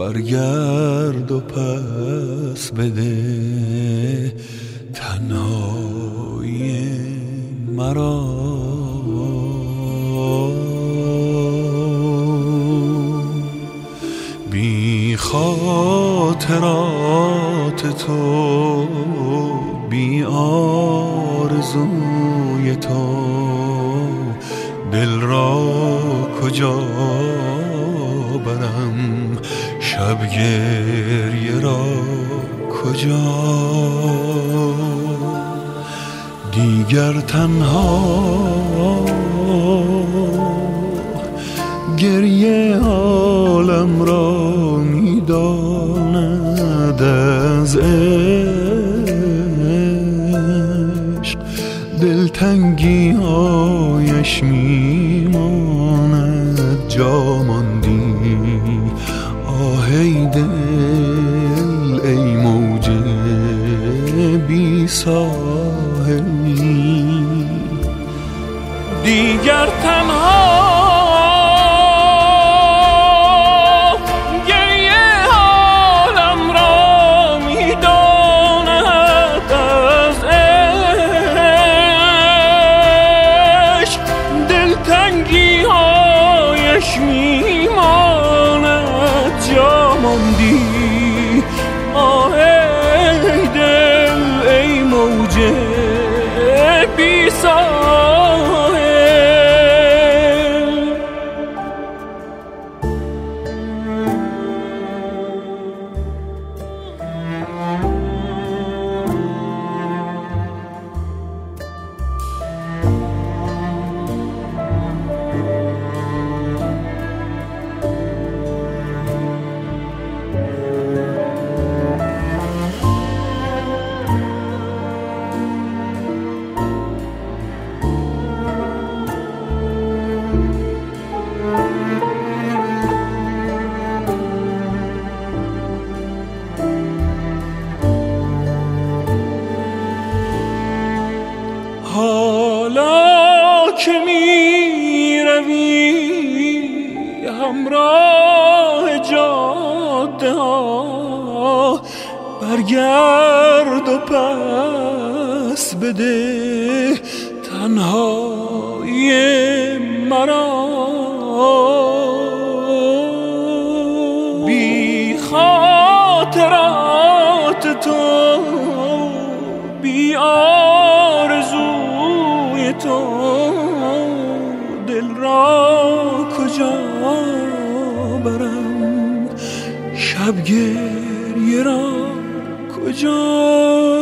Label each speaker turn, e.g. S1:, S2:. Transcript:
S1: برگرد و پس بده تنهایی مرا. بی خاطرات تو، بی آرزوی تو، دل را کجا برم، شب گریه را کجا. دیگر تنها گریه عالم را میداند، از عشق دلتنگی هایش میماند. جا ماندی آه ای دل، ای موج بی ساحل. دیگر تنها میماند. جا ماندی آه ای دل، ای موج بی ساحل. حالا که می روی همراه جاده ها، برگرد و پس بده تنهایی مرا. بی خاطرات تو، بی آرزوی تو، دل را کجا برم، شب گریه را کجا.